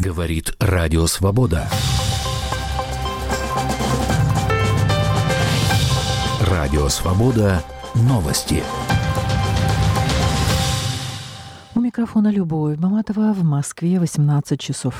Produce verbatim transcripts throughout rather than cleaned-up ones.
Говорит Радио Свобода. Радио Свобода. Новости. У микрофона Любовь Маматова. В Москве восемнадцать часов.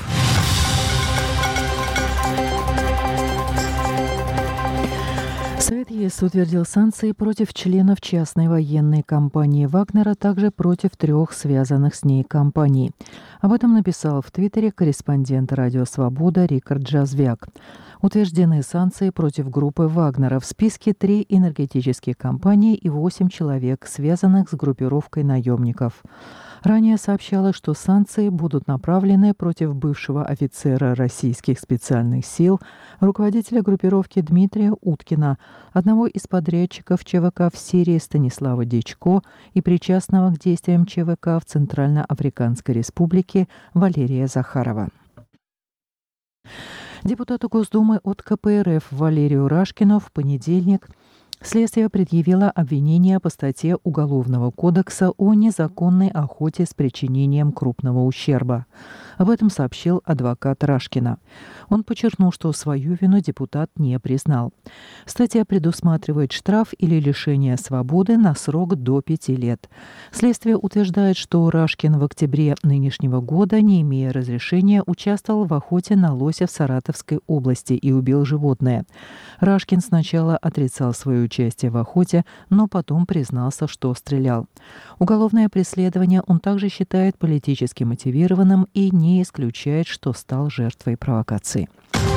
Совет ЕС утвердил санкции против членов частной военной компании «Вагнер», а также против трех связанных с ней компаний. Об этом написал в Твиттере корреспондент «Радио Свобода» Рикард Джазвяк. Утверждены санкции против группы «Вагнера». В списке три энергетические компании и восемь человек, связанных с группировкой наемников. Ранее сообщалось, что санкции будут направлены против бывшего офицера российских специальных сил, руководителя группировки Дмитрия Уткина, одного из подрядчиков ЧВК в Сирии Станислава Дичко и причастного к действиям ЧВК в Центральноафриканской Республике Валерия Захарова. Депутату Госдумы от ка пэ эр эф Валерию Рашкину в понедельник следствие предъявило обвинение по статье Уголовного кодекса о незаконной охоте с причинением крупного ущерба. Об этом сообщил адвокат Рашкина. Он подчеркнул, что свою вину депутат не признал. Статья предусматривает штраф или лишение свободы на срок до пяти лет. Следствие утверждает, что Рашкин в октябре нынешнего года, не имея разрешения, участвовал в охоте на лося в Саратовской области и убил животное. Рашкин сначала отрицал свое участие в охоте, но потом признался, что стрелял. Уголовное преследование он также считает политически мотивированным и не исключает, что стал жертвой провокации.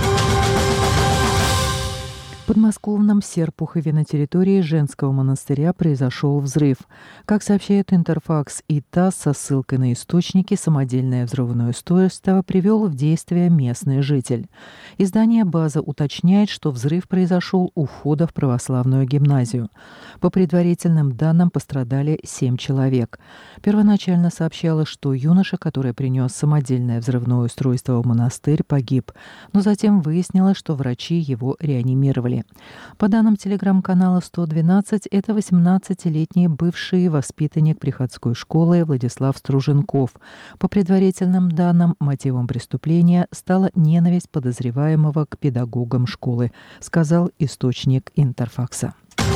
В подмосковном Серпухове на территории женского монастыря произошел взрыв. Как сообщает Интерфакс и ТАСС со ссылкой на источники, самодельное взрывное устройство привел в действие местный житель. Издание «База» уточняет, что взрыв произошел у входа в православную гимназию. По предварительным данным пострадали семь человек. Первоначально сообщалось, что юноша, который принес самодельное взрывное устройство в монастырь, погиб. Но затем выяснилось, что врачи его реанимировали. По данным телеграм-канала сто двенадцать, это восемнадцатилетний бывший воспитанник приходской школы Владислав Струженков. По предварительным данным, мотивом преступления стала ненависть подозреваемого к педагогам школы, сказал источник Интерфакса.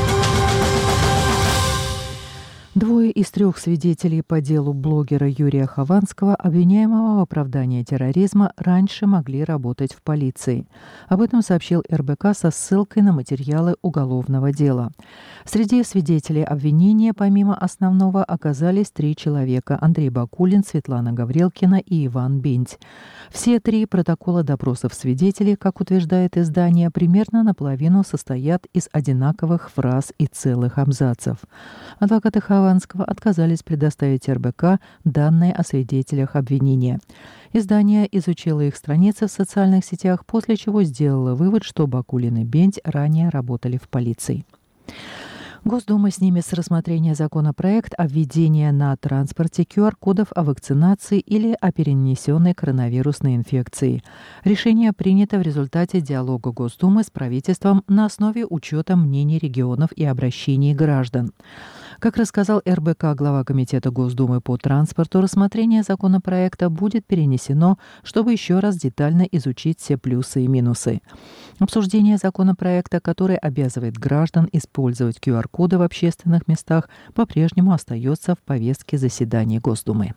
Двое из трех свидетелей по делу блогера Юрия Хованского, обвиняемого в оправдании терроризма, раньше могли работать в полиции. Об этом сообщил эр бэ ка со ссылкой на материалы уголовного дела. Среди свидетелей обвинения, помимо основного, оказались три человека – Андрей Бакулин, Светлана Гаврилкина и Иван Бенть. Все три протокола допросов свидетелей, как утверждает издание, примерно наполовину состоят из одинаковых фраз и целых абзацев. Адвокаты Хованского отказались предоставить эр бэ ка данные о свидетелях обвинения. Издание изучило их страницы в социальных сетях, после чего сделало вывод, что Бакулин и Бенть ранее работали в полиции. Госдума снимет с рассмотрения законопроект о введении на транспорте ку ар-кодов о вакцинации или о перенесенной коронавирусной инфекции. Решение принято в результате диалога Госдумы с правительством на основе учета мнений регионов и обращений граждан. Как рассказал эр бэ ка глава Комитета Госдумы по транспорту, рассмотрение законопроекта будет перенесено, чтобы еще раз детально изучить все плюсы и минусы. Обсуждение законопроекта, который обязывает граждан использовать ку ар-коды в общественных местах, по-прежнему остается в повестке заседаний Госдумы.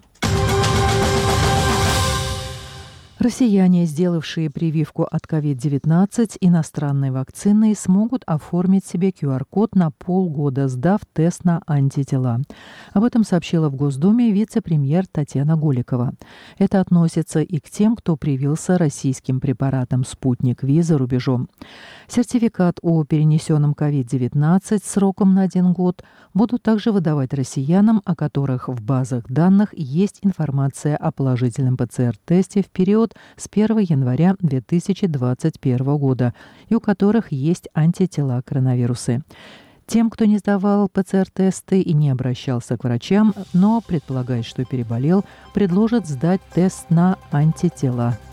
Россияне, сделавшие прививку от ковид девятнадцать иностранной вакциной, смогут оформить себе ку ар-код на полгода, сдав тест на антитела. Об этом сообщила в Госдуме вице-премьер Татьяна Голикова. Это относится и к тем, кто привился российским препаратом «Спутник Ви» за рубежом. Сертификат о перенесенном ковид девятнадцать сроком на один год будут также выдавать россиянам, о которых в базах данных есть информация о положительном пэ цэ эр-тесте в период с первого января две тысячи двадцать первого года и у которых есть антитела к коронавирусу. Тем, кто не сдавал пэ цэ эр-тесты и не обращался к врачам, но предполагает, что переболел, предложат сдать тест на антитела.